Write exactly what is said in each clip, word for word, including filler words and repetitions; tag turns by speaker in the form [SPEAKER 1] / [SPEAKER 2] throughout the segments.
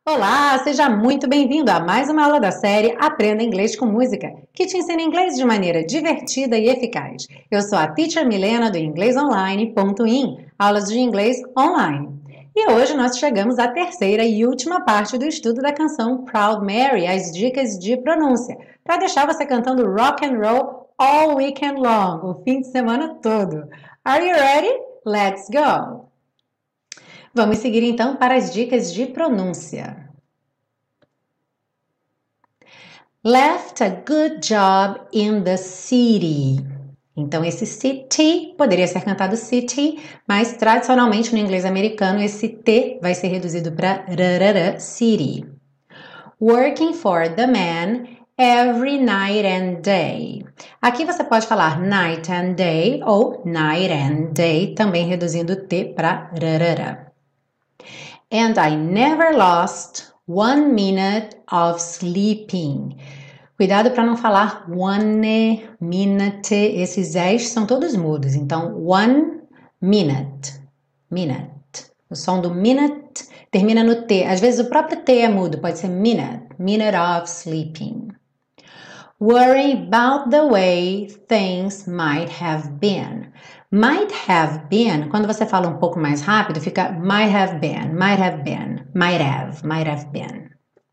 [SPEAKER 1] Olá, seja muito bem-vindo a mais uma aula da série Aprenda Inglês com Música, que te ensina inglês de maneira divertida e eficaz. Eu sou a Teacher Milena do inglês online ponto in, aulas de inglês online. E hoje nós chegamos à terceira e última parte do estudo da canção Proud Mary, as dicas de pronúncia, para deixar você cantando rock and roll all weekend long, o fim de semana todo. Are you ready? Let's go! Vamos seguir então para as dicas de pronúncia. Left a good job in the city. Então, esse city poderia ser cantado city, mas tradicionalmente no inglês americano esse T vai ser reduzido para rarara, city. Working for the man every night and day. Aqui você pode falar night and day ou night and day, também reduzindo o T para rarara. And I never lost one minute of sleeping. Cuidado para não falar one minute, esses S são todos mudos, então one minute, minute. O som do minute termina no T, às vezes o próprio T é mudo, pode ser minute, minute of sleeping. Worry about the way things might have been. Might have been, quando você fala um pouco mais rápido, fica might have been, might have been, might have, might have been.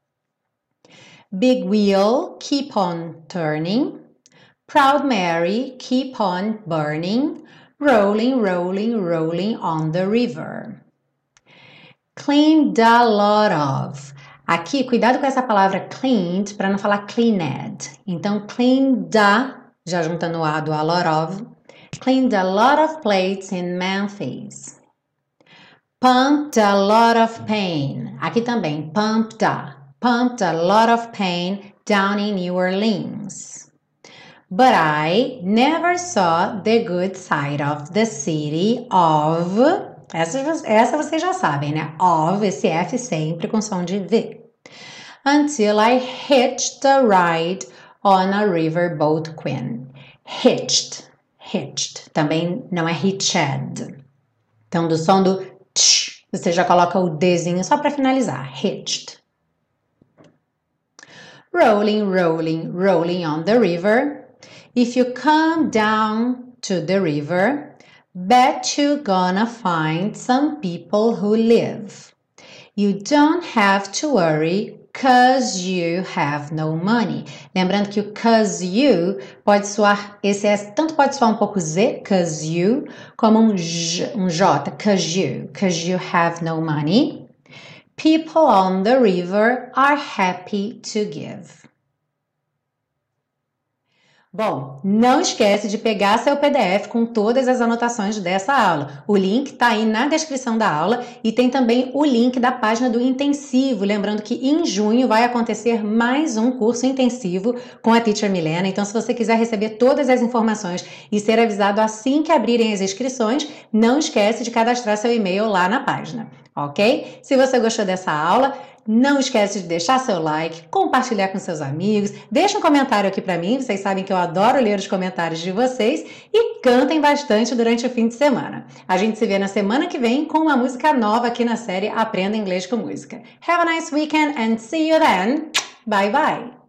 [SPEAKER 1] Big wheel, keep on turning. Proud Mary, keep on burning. Rolling, rolling, rolling on the river. Cleaned a lot of. Aqui, cuidado com essa palavra cleaned para não falar cleaned. Então, cleaned a, já juntando o a do a lot of. Cleaned a lot of plates in Memphis. Pumped a lot of pain. Aqui também, pumped a. Pumped a lot of pain down in New Orleans. But I never saw the good side of the city of... Essa, essa vocês já sabem, né? Of, esse F sempre com som de V. Until I hitched a ride on a riverboat queen. Hitched. Hitched. Também não é hitched. Então, do som do tch, você já coloca o Dzinho só para finalizar. Hitched. Rolling, rolling, rolling on the river. If you come down to the river, bet you're gonna find some people who live. You don't have to worry, cause you have no money. Lembrando que o cause you pode soar, esse S tanto pode soar um pouco Z, cause you, como um J, um J, cause you, cause you have no money. People on the river are happy to give. Bom, não esquece de pegar seu P D F com todas as anotações dessa aula. O link está aí na descrição da aula e tem também o link da página do intensivo. Lembrando que em junho vai acontecer mais um curso intensivo com a Teacher Milena. Então, se você quiser receber todas as informações e ser avisado assim que abrirem as inscrições, não esquece de cadastrar seu e-mail lá na página, ok? Se você gostou dessa aula, não esquece de deixar seu like, compartilhar com seus amigos, deixa um comentário aqui para mim, vocês sabem que eu adoro ler os comentários de vocês e cantem bastante durante o fim de semana. A gente se vê na semana que vem com uma música nova aqui na série Aprenda Inglês com Música. Have a nice weekend and see you then. Bye bye!